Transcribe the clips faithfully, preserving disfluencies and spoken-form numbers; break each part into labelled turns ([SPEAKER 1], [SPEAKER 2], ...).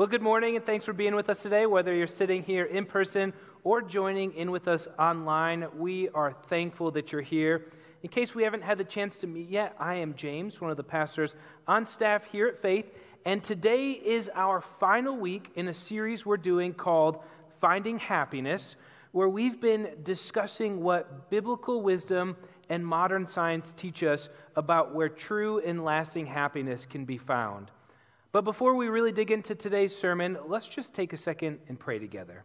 [SPEAKER 1] Well, good morning, and thanks for being with us today, whether you're sitting here in person or joining in with us online. We are thankful that you're here. In case we haven't had the chance to meet yet, I am James, one of the pastors on staff here at Faith, and today is our final week in a series we're doing called Finding Happiness, where we've been discussing what biblical wisdom and modern science teach us about where true and lasting happiness can be found. But before we really dig into today's sermon, let's just take a second and pray together.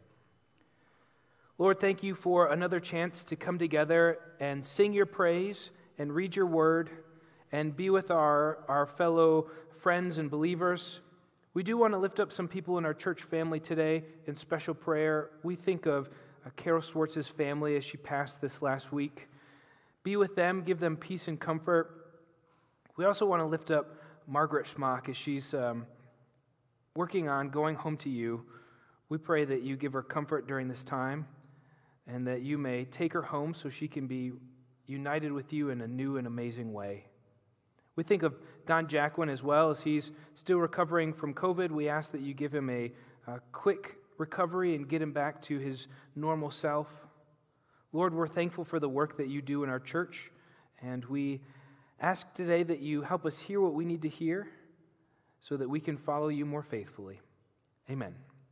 [SPEAKER 1] Lord, thank you for another chance to come together and sing your praise and read your word and be with our, our fellow friends and believers. We do want to lift up some people in our church family today in special prayer. We think of uh, Carol Swartz's family as she passed this last week. Be with them, give them peace and comfort. We also want to lift up Margaret Schmock, as she's um, working on going home to you. We pray that you give her comfort during this time and that you may take her home so she can be united with you in a new and amazing way. We think of Don Jacquin as well, as he's still recovering from COVID. We ask that you give him a, a quick recovery and get him back to his normal self. Lord, we're thankful for the work that you do in our church, and we ask today that you help us hear what we need to hear so that we can follow you more faithfully. Amen.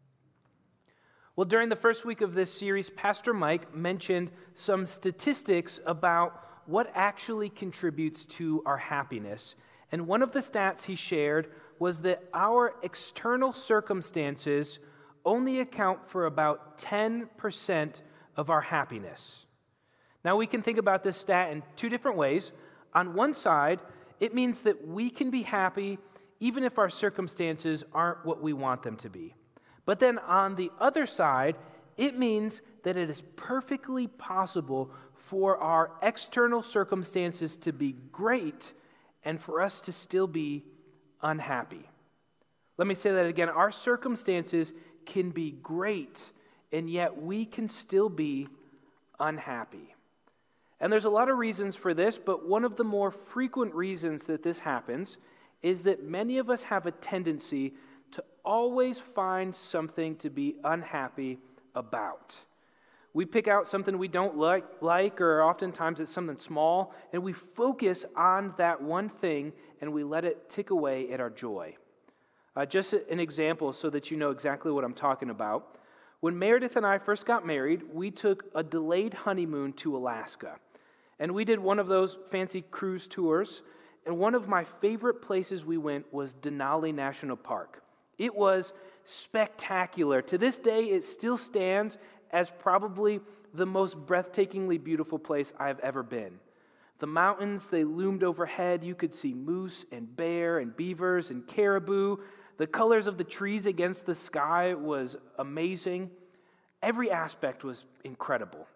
[SPEAKER 1] Well, during the first week of this series, Pastor Mike mentioned some statistics about what actually contributes to our happiness. And one of the stats he shared was that our external circumstances only account for about ten percent of our happiness. Now, we can think about this stat in two different ways. On one side, it means that we can be happy even if our circumstances aren't what we want them to be. But then on the other side, it means that it is perfectly possible for our external circumstances to be great and for us to still be unhappy. Let me say that again. Our circumstances can be great, and yet we can still be unhappy. And there's a lot of reasons for this, but one of the more frequent reasons that this happens is that many of us have a tendency to always find something to be unhappy about. We pick out something we don't like, like, or oftentimes it's something small, and we focus on that one thing, and we let it tick away at our joy. Uh, just an example so that you know exactly what I'm talking about. When Meredith and I first got married, we took a delayed honeymoon to Alaska. And we did one of those fancy cruise tours. And one of my favorite places we went was Denali National Park. It was spectacular. To this day, it still stands as probably the most breathtakingly beautiful place I've ever been. The mountains, they loomed overhead. You could see moose and bear and beavers and caribou. The colors of the trees against the sky was amazing. Every aspect was incredible.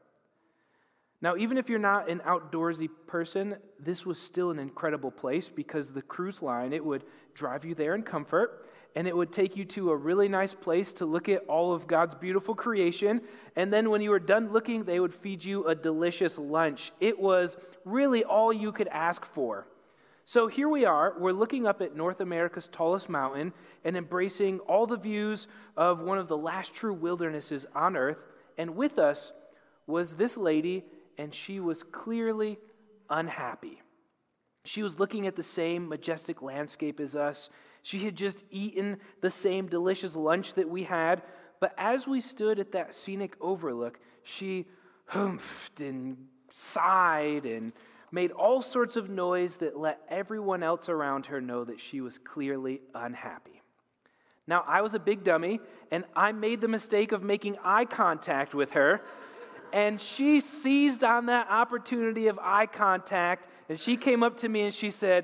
[SPEAKER 1] Now, even if you're not an outdoorsy person, this was still an incredible place because the cruise line, it would drive you there in comfort, and it would take you to a really nice place to look at all of God's beautiful creation, and then when you were done looking, they would feed you a delicious lunch. It was really all you could ask for. So here we are, we're looking up at North America's tallest mountain and embracing all the views of one of the last true wildernesses on earth, and with us was this lady, and she was clearly unhappy. She was looking at the same majestic landscape as us. She had just eaten the same delicious lunch that we had, but as we stood at that scenic overlook, she humphed and sighed and made all sorts of noise that let everyone else around her know that she was clearly unhappy. Now, I was a big dummy, and I made the mistake of making eye contact with her, and she seized on that opportunity of eye contact, and she came up to me and she said,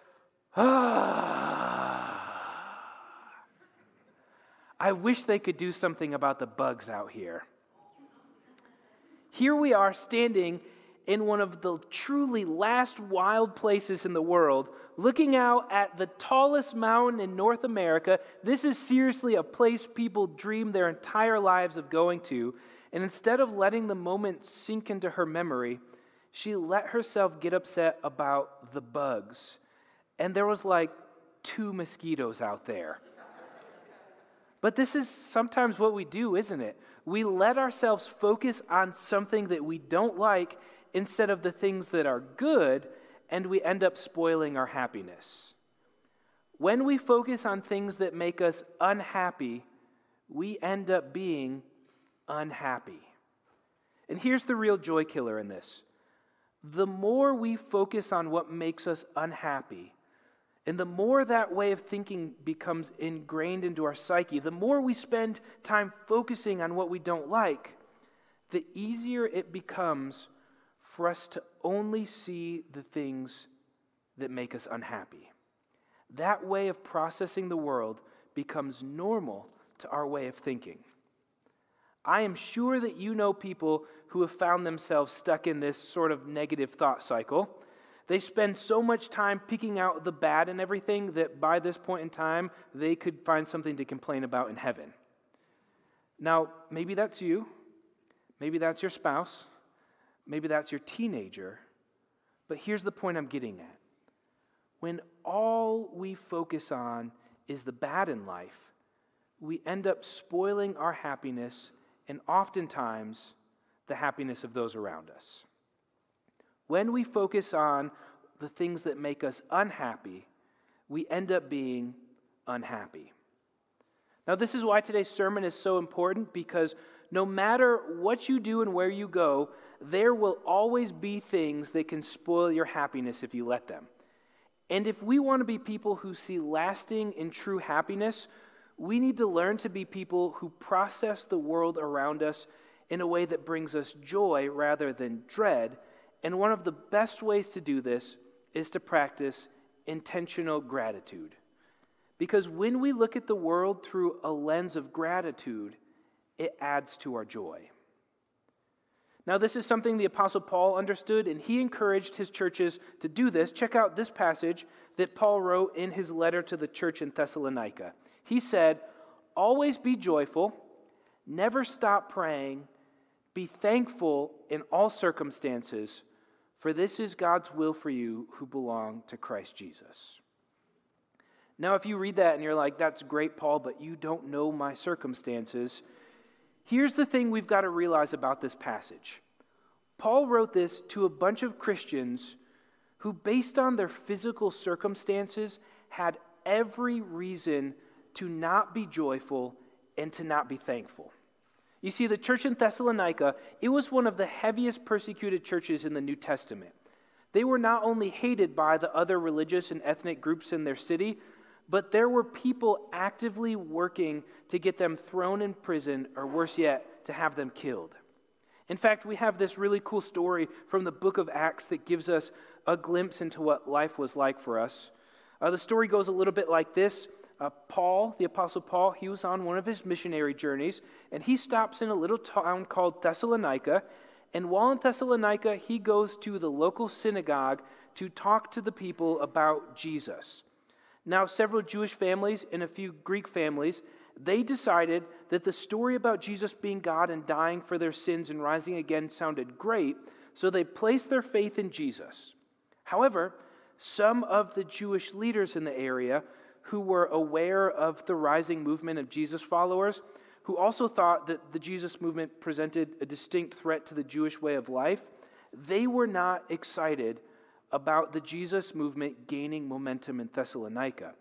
[SPEAKER 1] ah, I wish they could do something about the bugs out here. Here we are standing in one of the truly last wild places in the world, looking out at the tallest mountain in North America. This is seriously a place people dream their entire lives of going to. And instead of letting the moment sink into her memory, she let herself get upset about the bugs. And there was like two mosquitoes out there. But this is sometimes what we do, isn't it? We let ourselves focus on something that we don't like instead of the things that are good, and we end up spoiling our happiness. When we focus on things that make us unhappy, we end up being unhappy. And here's the real joy killer in this. The more we focus on what makes us unhappy, and the more that way of thinking becomes ingrained into our psyche, the more we spend time focusing on what we don't like, the easier it becomes for us to only see the things that make us unhappy. That way of processing the world becomes normal to our way of thinking. I am sure that you know people who have found themselves stuck in this sort of negative thought cycle. They spend so much time picking out the bad in everything that by this point in time, they could find something to complain about in heaven. Now, maybe that's you. Maybe that's your spouse. Maybe that's your teenager. But here's the point I'm getting at. When all we focus on is the bad in life, we end up spoiling our happiness and oftentimes the happiness of those around us. When we focus on the things that make us unhappy, we end up being unhappy. Now, this is why today's sermon is so important, because no matter what you do and where you go, there will always be things that can spoil your happiness if you let them. And if we want to be people who see lasting and true happiness, we need to learn to be people who process the world around us in a way that brings us joy rather than dread. And one of the best ways to do this is to practice intentional gratitude. Because when we look at the world through a lens of gratitude, it adds to our joy. Now, this is something the Apostle Paul understood, and he encouraged his churches to do this. Check out this passage that Paul wrote in his letter to the church in Thessalonica. He said, "Always be joyful, never stop praying, be thankful in all circumstances, for this is God's will for you who belong to Christ Jesus." Now, if you read that and you're like, "That's great, Paul, but you don't know my circumstances," here's the thing we've got to realize about this passage. Paul wrote this to a bunch of Christians who, based on their physical circumstances, had every reason to not be joyful and to not be thankful. You see, the church in Thessalonica, it was one of the heaviest persecuted churches in the New Testament. They were not only hated by the other religious and ethnic groups in their city, but there were people actively working to get them thrown in prison, or worse yet, to have them killed. In fact, we have this really cool story from the book of Acts that gives us a glimpse into what life was like for us. Uh, the story goes a little bit like this. Uh, Paul, the Apostle Paul, he was on one of his missionary journeys, and he stops in a little town called Thessalonica. And while in Thessalonica, he goes to the local synagogue to talk to the people about Jesus. Now, several Jewish families and a few Greek families, they decided that the story about Jesus being God and dying for their sins and rising again sounded great, so they placed their faith in Jesus. However, some of the Jewish leaders in the area who were aware of the rising movement of Jesus followers, who also thought that the Jesus movement presented a distinct threat to the Jewish way of life, they were not excited about the Jesus movement gaining momentum in Thessalonica.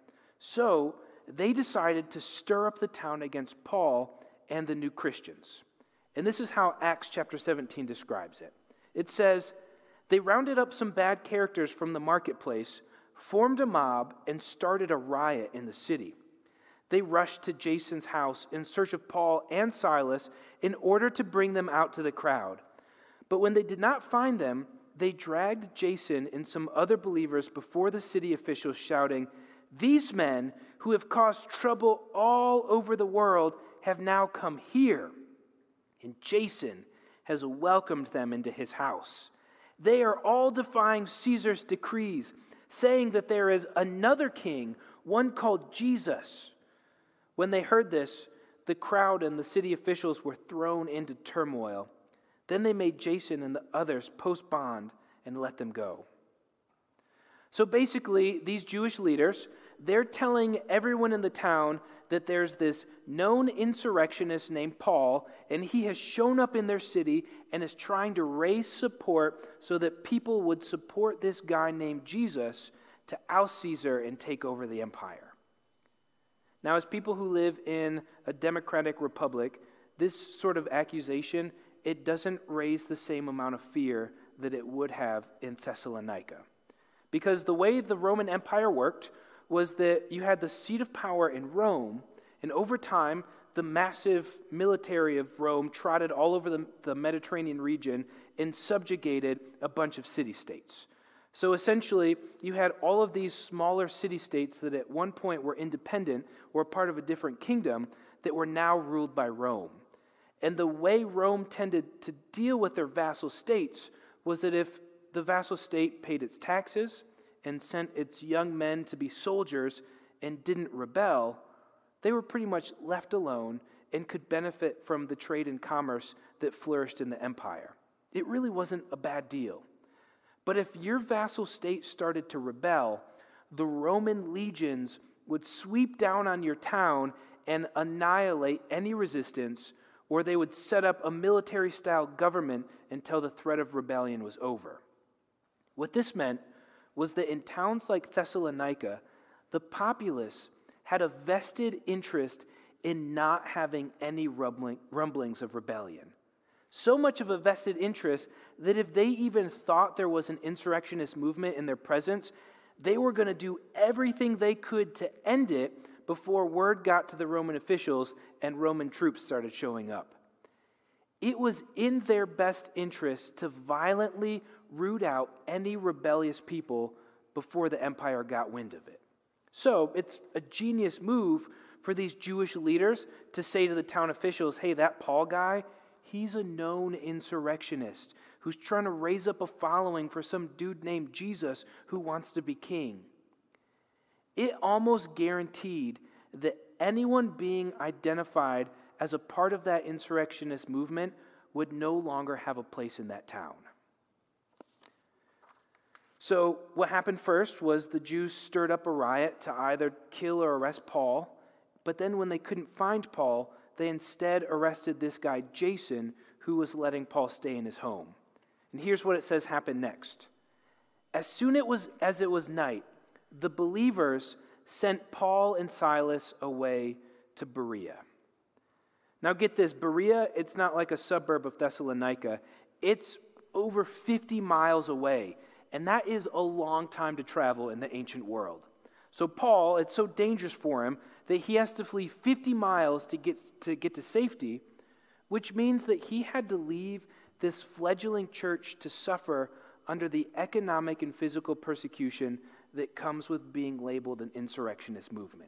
[SPEAKER 1] So they decided to stir up the town against Paul and the new Christians. And this is how Acts chapter seventeen describes it. It says, "They rounded up some bad characters from the marketplace, formed a mob, and started a riot in the city. They rushed to Jason's house in search of Paul and Silas in order to bring them out to the crowd. But when they did not find them, they dragged Jason and some other believers before the city officials, shouting, 'These men who have caused trouble all over the world have now come here, and Jason has welcomed them into his house. They are all defying Caesar's decrees, saying that there is another king, one called Jesus.' When they heard this, the crowd and the city officials were thrown into turmoil. Then they made Jason and the others post bond and let them go." So basically, these Jewish leaders, they're telling everyone in the town that there's this known insurrectionist named Paul, and he has shown up in their city and is trying to raise support so that people would support this guy named Jesus to oust Caesar and take over the empire. Now, as people who live in a democratic republic, this sort of accusation, it doesn't raise the same amount of fear that it would have in Thessalonica. Because the way the Roman Empire worked was that you had the seat of power in Rome, and over time, the massive military of Rome trotted all over the, the Mediterranean region and subjugated a bunch of city-states. So essentially, you had all of these smaller city-states that at one point were independent or part of a different kingdom that were now ruled by Rome. And the way Rome tended to deal with their vassal states was that if the vassal state paid its taxes and sent its young men to be soldiers and didn't rebel, they were pretty much left alone and could benefit from the trade and commerce that flourished in the empire. It really wasn't a bad deal. But if your vassal state started to rebel, the Roman legions would sweep down on your town and annihilate any resistance, or they would set up a military-style government until the threat of rebellion was over. What this meant was that in towns like Thessalonica, the populace had a vested interest in not having any rumbling, rumblings of rebellion. So much of a vested interest that if they even thought there was an insurrectionist movement in their presence, they were going to do everything they could to end it before word got to the Roman officials and Roman troops started showing up. It was in their best interest to violently root out any rebellious people before the empire got wind of it. So it's a genius move for these Jewish leaders to say to the town officials, hey, that Paul guy, he's a known insurrectionist who's trying to raise up a following for some dude named Jesus who wants to be king. It almost guaranteed that anyone being identified as a part of that insurrectionist movement would no longer have a place in that town. So what happened first was the Jews stirred up a riot to either kill or arrest Paul, but then when they couldn't find Paul, they instead arrested this guy Jason, who was letting Paul stay in his home. And here's what it says happened next. As soon it was, as it was night, the believers sent Paul and Silas away to Berea. Now get this, Berea, it's not like a suburb of Thessalonica. It's over fifty miles away, and that is a long time to travel in the ancient world. So Paul, it's so dangerous for him that he has to flee fifty miles to get to get to safety, which means that he had to leave this fledgling church to suffer under the economic and physical persecution that comes with being labeled an insurrectionist movement.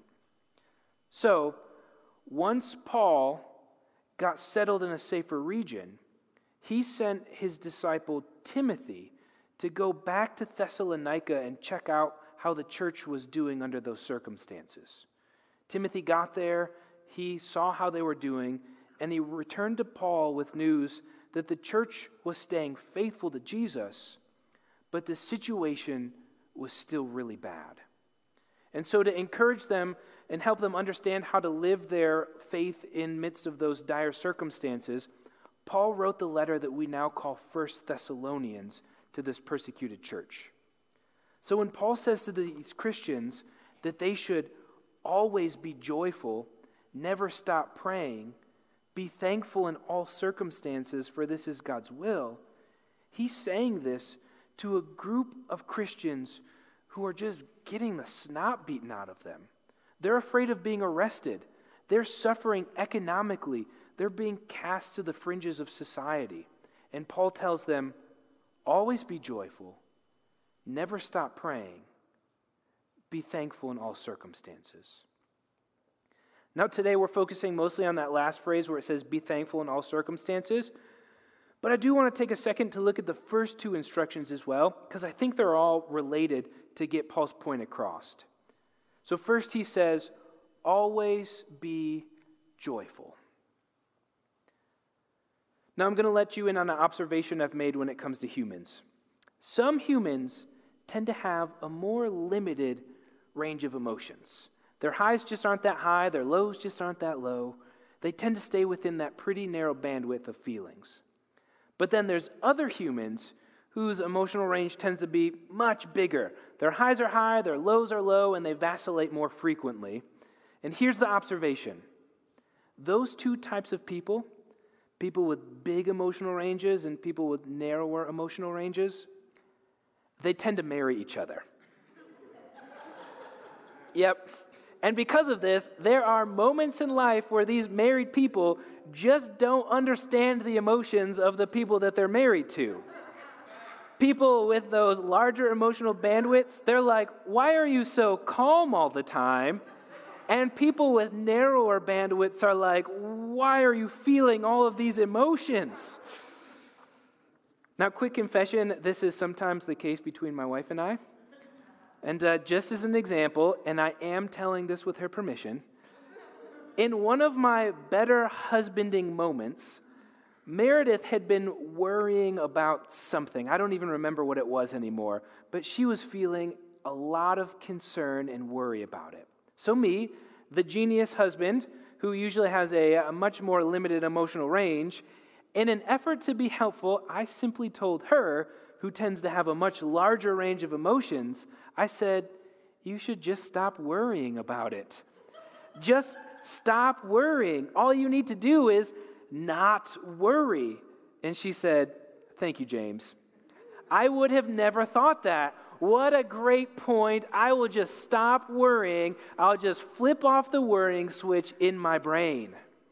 [SPEAKER 1] So, once Paul got settled in a safer region, he sent his disciple Timothy to go back to Thessalonica and check out how the church was doing under those circumstances. Timothy got there, he saw how they were doing, and he returned to Paul with news that the church was staying faithful to Jesus, but the situation was still really bad. And so to encourage them and help them understand how to live their faith in midst of those dire circumstances, Paul wrote the letter that we now call First Thessalonians to this persecuted church. So when Paul says to these Christians that they should always be joyful, never stop praying, be thankful in all circumstances, for this is God's will, he's saying this to a group of Christians who are just getting the snot beaten out of them. They're afraid of being arrested. They're suffering economically. They're being cast to the fringes of society. And Paul tells them, always be joyful, never stop praying, be thankful in all circumstances. Now today we're focusing mostly on that last phrase where it says be thankful in all circumstances. But I do want to take a second to look at the first two instructions as well, because I think they're all related to get Paul's point across. So first he says, always be joyful. Now I'm going to let you in on an observation I've made when it comes to humans. Some humans tend to have a more limited range of emotions. Their highs just aren't that high, their lows just aren't that low. They tend to stay within that pretty narrow bandwidth of feelings. But then there's other humans whose emotional range tends to be much bigger. Their highs are high, their lows are low, and they vacillate more frequently. And here's the observation. Those two types of people, people with big emotional ranges and people with narrower emotional ranges, they tend to marry each other. Yep. And because of this, there are moments in life where these married people just don't understand the emotions of the people that they're married to. People with those larger emotional bandwidths, they're like, why are you so calm all the time? And people with narrower bandwidths are like, why are you feeling all of these emotions? Now, quick confession, this is sometimes the case between my wife and I. And uh, just as an example, and I am telling this with her permission, in one of my better husbanding moments, Meredith had been worrying about something. I don't even remember what it was anymore, but she was feeling a lot of concern and worry about it. So me, the genius husband, who usually has a, a much more limited emotional range, in an effort to be helpful, I simply told her, who tends to have a much larger range of emotions, I said, you should just stop worrying about it. Just stop worrying. All you need to do is not worry. And she said, thank you, James. I would have never thought that. What a great point. I will just stop worrying. I'll just flip off the worrying switch in my brain.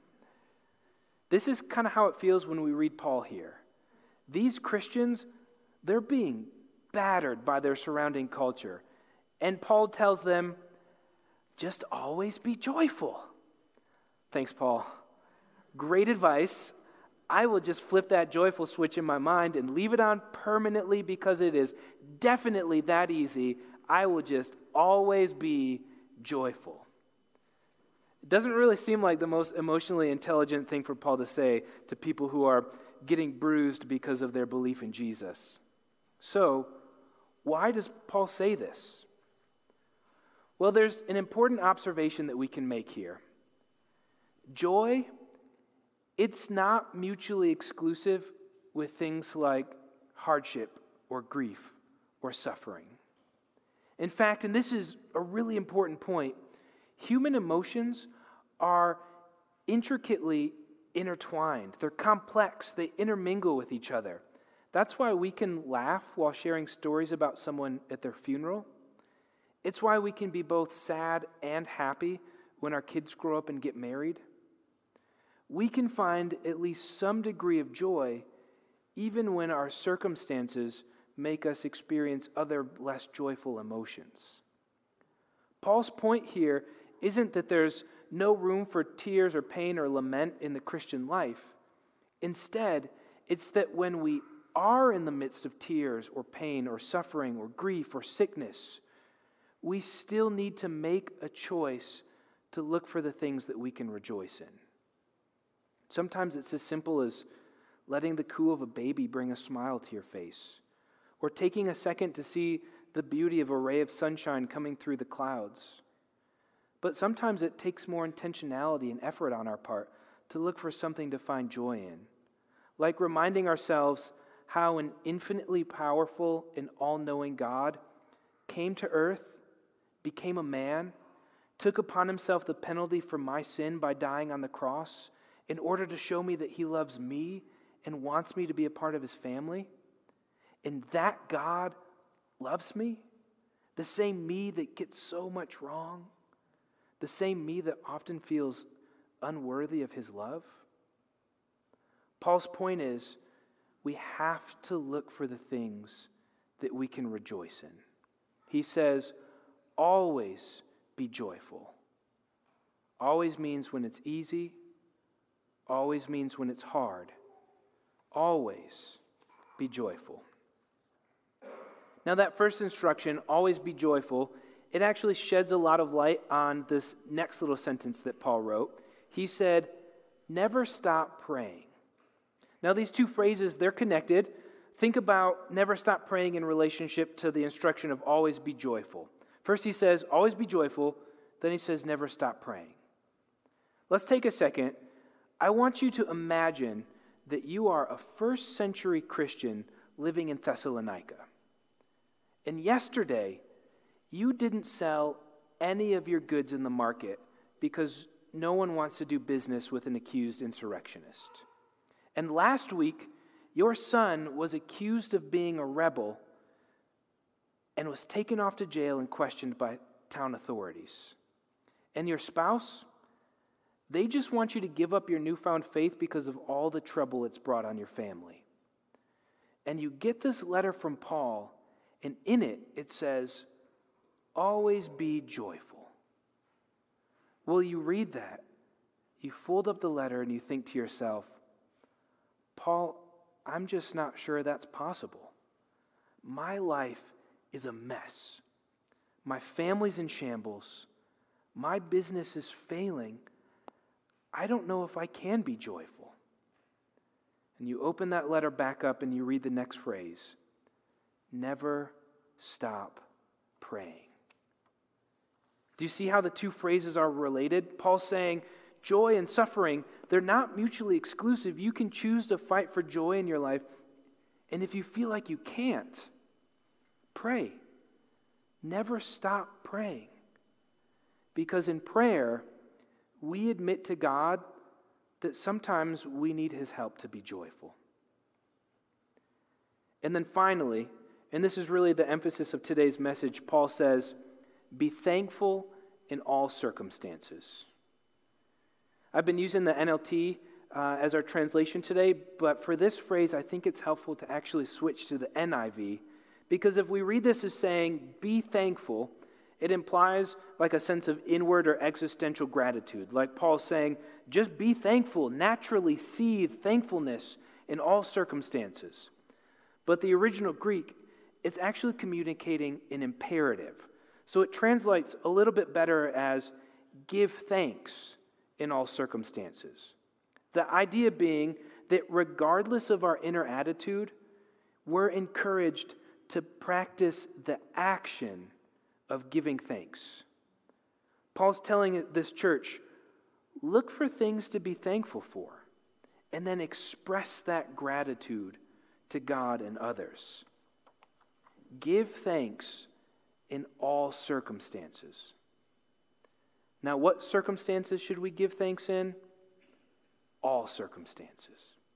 [SPEAKER 1] This is kind of how it feels when we read Paul here. These Christians, they're being battered by their surrounding culture. And Paul tells them, just always be joyful. Thanks, Paul. Great advice. I will just flip that joyful switch in my mind and leave it on permanently because it is definitely that easy. I will just always be joyful. It doesn't really seem like the most emotionally intelligent thing for Paul to say to people who are getting bruised because of their belief in Jesus. So, why does Paul say this? Well, there's an important observation that we can make here. Joy, it's not mutually exclusive with things like hardship or grief or suffering. In fact, and this is a really important point, human emotions are intricately intertwined. They're complex. They intermingle with each other. That's why we can laugh while sharing stories about someone at their funeral. It's why we can be both sad and happy when our kids grow up and get married. We can find at least some degree of joy even when our circumstances make us experience other less joyful emotions. Paul's point here isn't that there's no room for tears or pain or lament in the Christian life. Instead, it's that when we are in the midst of tears or pain or suffering or grief or sickness, we still need to make a choice to look for the things that we can rejoice in. Sometimes it's as simple as letting the coo of a baby bring a smile to your face, or taking a second to see the beauty of a ray of sunshine coming through the clouds. But sometimes it takes more intentionality and effort on our part to look for something to find joy in, like reminding ourselves how an infinitely powerful and all-knowing God came to earth, became a man, took upon himself the penalty for my sin by dying on the cross in order to show me that he loves me and wants me to be a part of his family. And that God loves me, the same me that gets so much wrong, the same me that often feels unworthy of his love. Paul's point is, we have to look for the things that we can rejoice in. He says, always be joyful. Always means when it's easy. Always means when it's hard. Always be joyful. Now that first instruction, always be joyful, it actually sheds a lot of light on this next little sentence that Paul wrote. He said, never stop praying. Now these two phrases, they're connected. Think about never stop praying in relationship to the instruction of always be joyful. First he says, always be joyful. Then he says, never stop praying. Let's take a second. I want you to imagine that you are a first century Christian living in Thessalonica. And yesterday, you didn't sell any of your goods in the market because no one wants to do business with an accused insurrectionist. And last week, your son was accused of being a rebel and was taken off to jail and questioned by town authorities. And your spouse, they just want you to give up your newfound faith because of all the trouble it's brought on your family. And you get this letter from Paul, and in it, it says, always be joyful. Well, you read that, you fold up the letter, and you think to yourself, Paul, I'm just not sure that's possible. My life is a mess. My family's in shambles. My business is failing. I don't know if I can be joyful. And you open that letter back up and you read the next phrase. Never stop praying. Do you see how the two phrases are related? Paul's saying joy and suffering, they're not mutually exclusive. You can choose to fight for joy in your life. And if you feel like you can't, pray. Never stop praying. Because in prayer, we admit to God that sometimes we need his help to be joyful. And then finally, and this is really the emphasis of today's message, Paul says, be thankful in all circumstances. I've been using the N L T uh, as our translation today, but for this phrase, I think it's helpful to actually switch to the N I V, because if we read this as saying, be thankful, it implies like a sense of inward or existential gratitude. Like Paul's saying, just be thankful, naturally seethe thankfulness in all circumstances. But the original Greek, it's actually communicating an imperative. So it translates a little bit better as give thanks in all circumstances. The idea being that regardless of our inner attitude, we're encouraged to practice the action of giving thanks. Paul's telling this church, look for things to be thankful for, and then express that gratitude to God and others. Give thanks in all circumstances. Now, what circumstances should we give thanks in? All circumstances.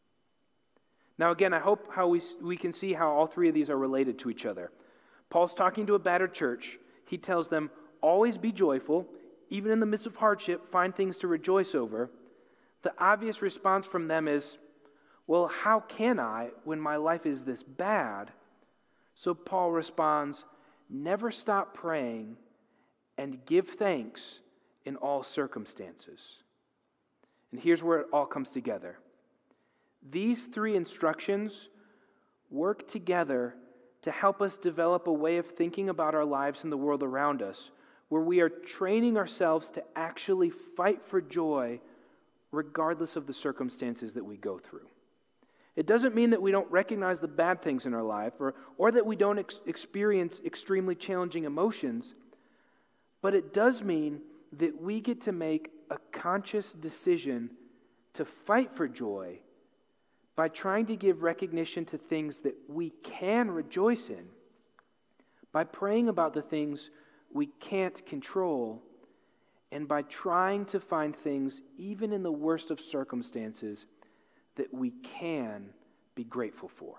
[SPEAKER 1] Now, again, I hope how we, we can see how all three of these are related to each other. Paul's talking to a battered church. He tells them, always be joyful, even in the midst of hardship, find things to rejoice over. The obvious response from them is, well, how can I when my life is this bad? So Paul responds, never stop praying and give thanks in all circumstances. And here's where it all comes together. These three instructions work together to help us develop a way of thinking about our lives and the world around us, where we are training ourselves to actually fight for joy regardless of the circumstances that we go through. It doesn't mean that we don't recognize the bad things in our life or, or that we don't ex- experience extremely challenging emotions, but it does mean that we get to make a conscious decision to fight for joy by trying to give recognition to things that we can rejoice in, by praying about the things we can't control, and by trying to find things, even in the worst of circumstances, that we can be grateful for.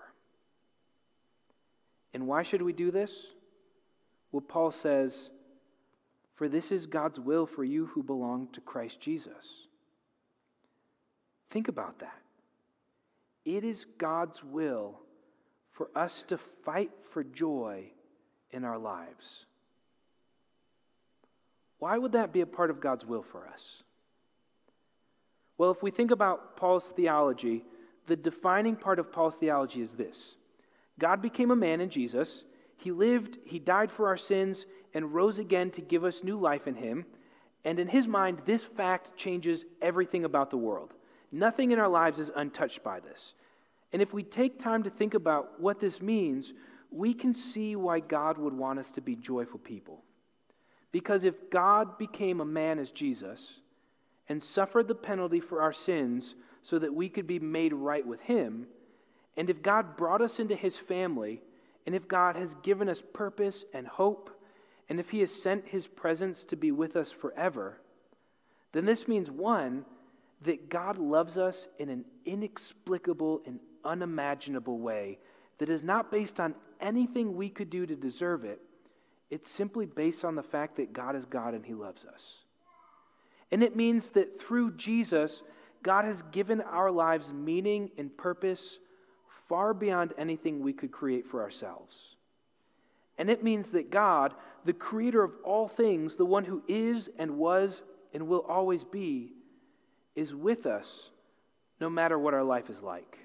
[SPEAKER 1] And why should we do this? Well, Paul says, for this is God's will for you who belong to Christ Jesus. Think about that. It is God's will for us to fight for joy in our lives. Why would that be a part of God's will for us? Well, if we think about Paul's theology, the defining part of Paul's theology is this. God became a man in Jesus. He lived, he died for our sins, and rose again to give us new life in him. And in his mind, this fact changes everything about the world. Nothing in our lives is untouched by this. And if we take time to think about what this means, we can see why God would want us to be joyful people. Because if God became a man as Jesus and suffered the penalty for our sins so that we could be made right with him, and if God brought us into his family, and if God has given us purpose and hope, and if he has sent his presence to be with us forever, then this means, one, that God loves us in an inexplicable and unimaginable way that is not based on anything we could do to deserve it. It's simply based on the fact that God is God and he loves us. And it means that through Jesus, God has given our lives meaning and purpose far beyond anything we could create for ourselves. And it means that God, the creator of all things, the one who is and was and will always be, is with us no matter what our life is like.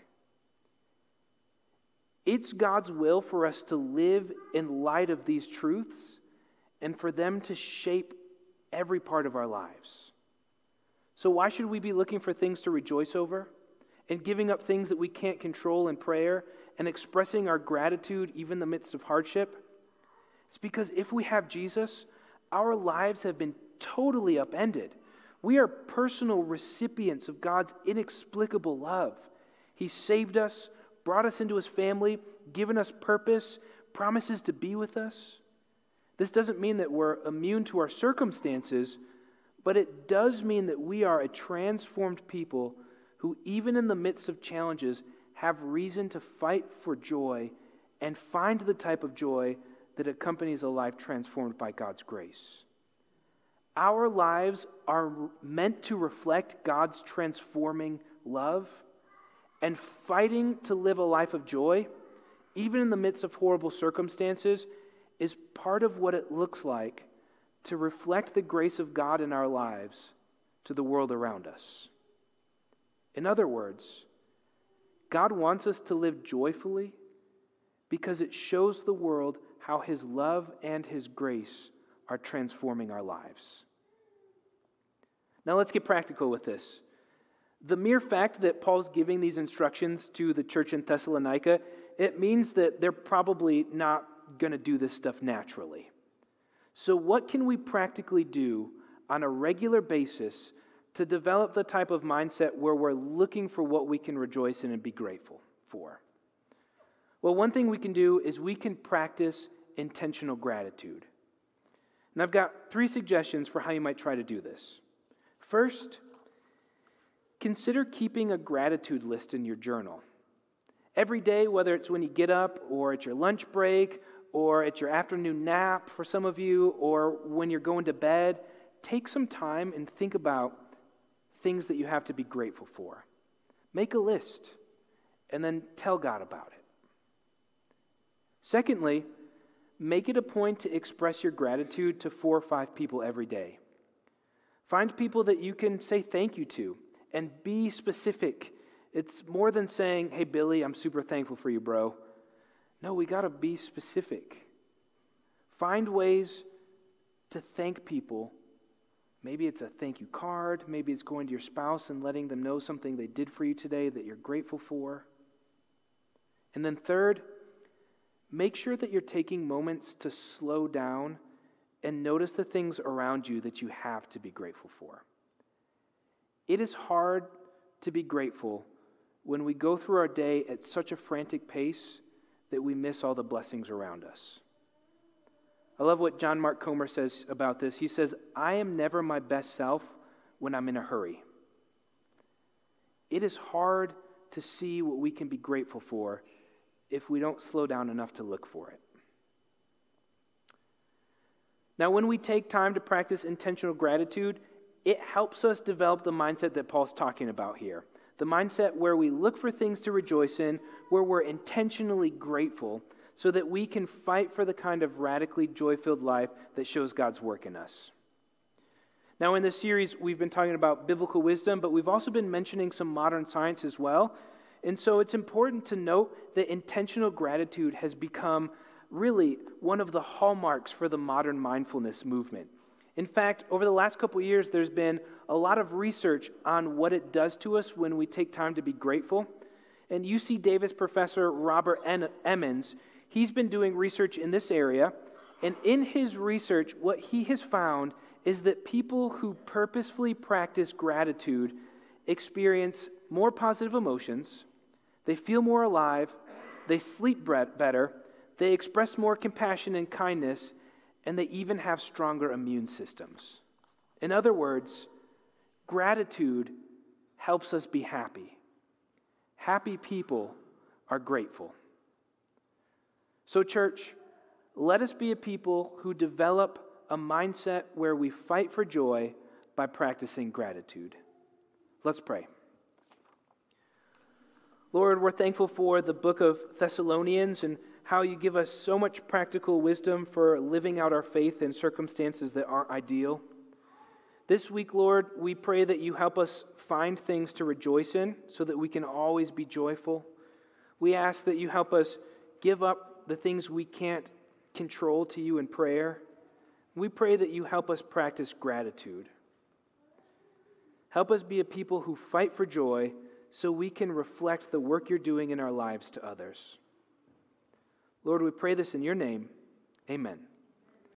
[SPEAKER 1] It's God's will for us to live in light of these truths and for them to shape every part of our lives. So why should we be looking for things to rejoice over and giving up things that we can't control in prayer and expressing our gratitude even in the midst of hardship? It's because if we have Jesus, our lives have been totally upended. We are personal recipients of God's inexplicable love. He saved us, brought us into his family, given us purpose, promises to be with us. This doesn't mean that we're immune to our circumstances, but it does mean that we are a transformed people who, even in the midst of challenges, have reason to fight for joy and find the type of joy that accompanies a life transformed by God's grace. Our lives are meant to reflect God's transforming love, and fighting to live a life of joy, even in the midst of horrible circumstances, is part of what it looks like to reflect the grace of God in our lives to the world around us. In other words, God wants us to live joyfully because it shows the world how his love and his grace are transforming our lives. Now let's get practical with this. The mere fact that Paul's giving these instructions to the church in Thessalonica, it means that they're probably not going to do this stuff naturally. So what can we practically do on a regular basis to develop the type of mindset where we're looking for what we can rejoice in and be grateful for? Well, one thing we can do is we can practice intentional gratitude. And I've got three suggestions for how you might try to do this. First, consider keeping a gratitude list in your journal. Every day, whether it's when you get up or at your lunch break or at your afternoon nap for some of you or when you're going to bed, take some time and think about things that you have to be grateful for. Make a list and then tell God about it. Secondly, make it a point to express your gratitude to four or five people every day. Find people that you can say thank you to and be specific. It's more than saying, hey, Billy, I'm super thankful for you, bro. No, we got to be specific. Find ways to thank people. Maybe it's a thank you card. Maybe it's going to your spouse and letting them know something they did for you today that you're grateful for. And then third, make sure that you're taking moments to slow down and notice the things around you that you have to be grateful for. It is hard to be grateful when we go through our day at such a frantic pace that we miss all the blessings around us. I love what John Mark Comer says about this. He says, I am never my best self when I'm in a hurry. It is hard to see what we can be grateful for if we don't slow down enough to look for it. Now, when we take time to practice intentional gratitude, it helps us develop the mindset that Paul's talking about here. The mindset where we look for things to rejoice in, where we're intentionally grateful, so that we can fight for the kind of radically joy-filled life that shows God's work in us. Now, in this series, we've been talking about biblical wisdom, but we've also been mentioning some modern science as well. And so it's important to note that intentional gratitude has become really one of the hallmarks for the modern mindfulness movement. In fact, over the last couple of years, there's been a lot of research on what it does to us when we take time to be grateful. And U C Davis professor Robert Emmons, he's been doing research in this area, And in his research, what he has found is that people who purposefully practice gratitude experience more positive emotions, they feel more alive, they sleep better, they express more compassion and kindness, and they even have stronger immune systems. In other words, gratitude helps us be happy. Happy people are grateful. So, church, let us be a people who develop a mindset where we fight for joy by practicing gratitude. Let's pray. Lord, we're thankful for the book of Thessalonians and how you give us so much practical wisdom for living out our faith in circumstances that aren't ideal. This week, Lord, we pray that you help us find things to rejoice in so that we can always be joyful. We ask that you help us give up the things we can't control to you in prayer. We pray that you help us practice gratitude. Help us be a people who fight for joy so we can reflect the work you're doing in our lives to others. Lord, we pray this in your name. Amen.